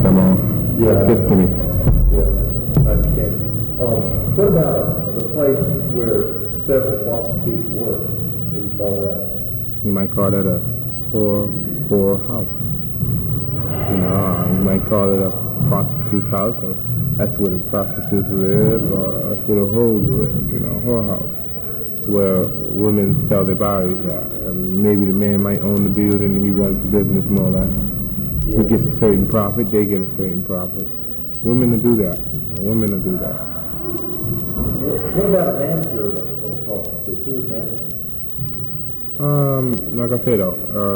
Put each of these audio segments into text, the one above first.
them off. Yeah. Just for me. Yeah, I understand. What about the place where several prostitutes work? What do you call that? You might call that a poor house. You know, you might call it a prostitute's house, or that's where the prostitutes live, or that's where the hoes live, you know, whorehouse, where women sell their bodies at. And maybe the man might own the building, he runs the business more or less. Yeah. He gets a certain profit, they get a certain profit. Women will do that. Women will do that. What about a manager of a prostitute? Who is manager? Like I said,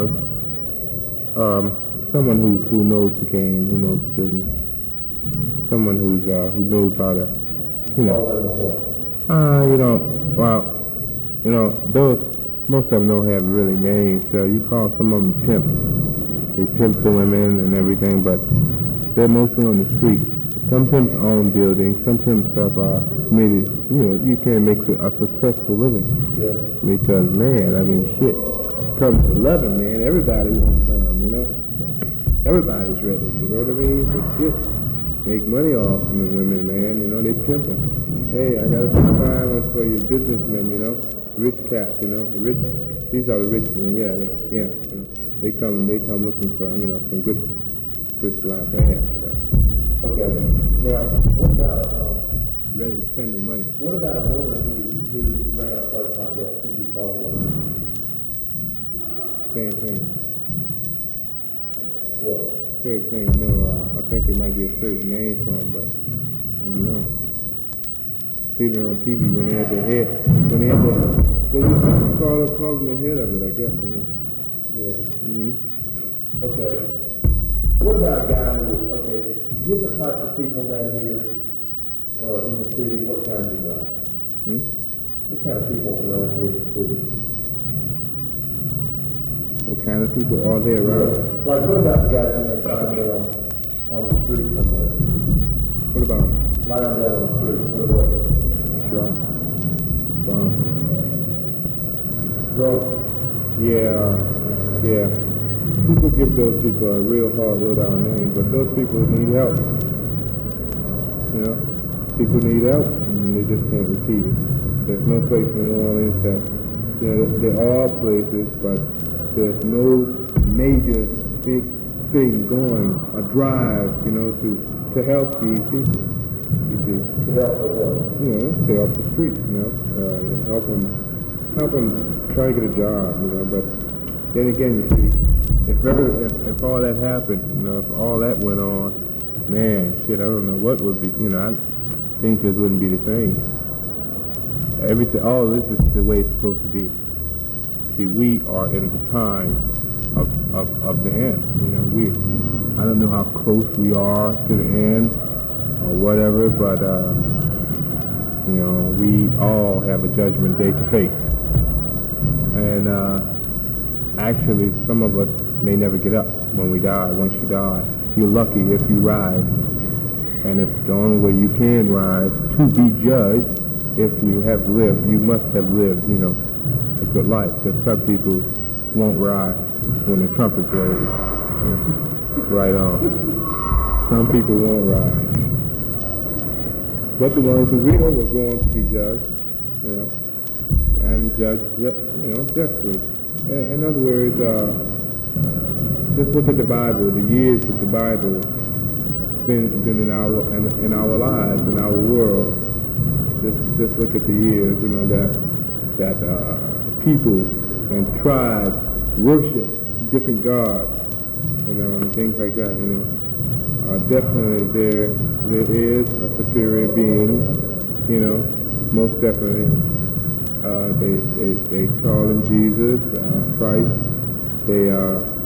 someone who knows the game, who knows the business. Someone who knows how to, you know. Call them a whore. Those, most of them don't have really names, so you call some of them pimps. They pimp the women and everything, but they're mostly on the street. Some pimps own buildings, some pimps have made it, you can't make a successful living. Yeah. Because, man, I mean, shit, comes to loving, man, everybody wants some, you know? Everybody's ready, you know what I mean? So shit, make money off from the women, man, you know, they pimp them. Hey, I got a fine one for you, businessmen, you know, rich cats, you know, these are the rich ones, you know, they come looking for, you know, some good black ass, you know. Okay. Now, what about ready to spend their money. what about a woman who ran a place like that? Should you call her? Same thing. What? Same thing. I know. I think it might be a certain name for them, but I don't know. Seen it on TV when they had their head. They just call them the head of it, I guess. You know. Yes. Mm-hmm. Okay. What about a guy different types of people down here in the city? What kind of guys? What kind of people around here in the city? What kind of people are there around? Yeah. Like, what about the guys you may find there on the street somewhere? What about Lying down on the street. What about drugs? Bums? drunks? Yeah. People give those people a real hard low-down name, but those people need help. You know? People need help, and they just can't receive it. There's no place in New Orleans that, there are places, but there's no major big thing going, a drive, to help these people. You see? To help with what? Stay off the street, help them try to get a job, but then again, you see, if all that happened, if all that went on, man, shit, I don't know what would be, things just wouldn't be the same. Everything, all this is the way it's supposed to be. See, we are in the time of the end. I don't know how close we are to the end or whatever, but we all have a judgment day to face. And actually, some of us may never get up when we die. Once you die, you're lucky if you rise. And if the only way you can rise to be judged, if you have lived, you must have lived, a good life. Because some people won't rise when the trumpet blows. Right on. Some people won't rise. But the ones who we know were going to be judged, and judged, justly. In other words, just look at the Bible, the years that the Bible been in our lives, in our world. Just look at the years, that people and tribes worship different gods, and things like that, Definitely there is a superior being, most definitely. They call him Jesus, Christ. They are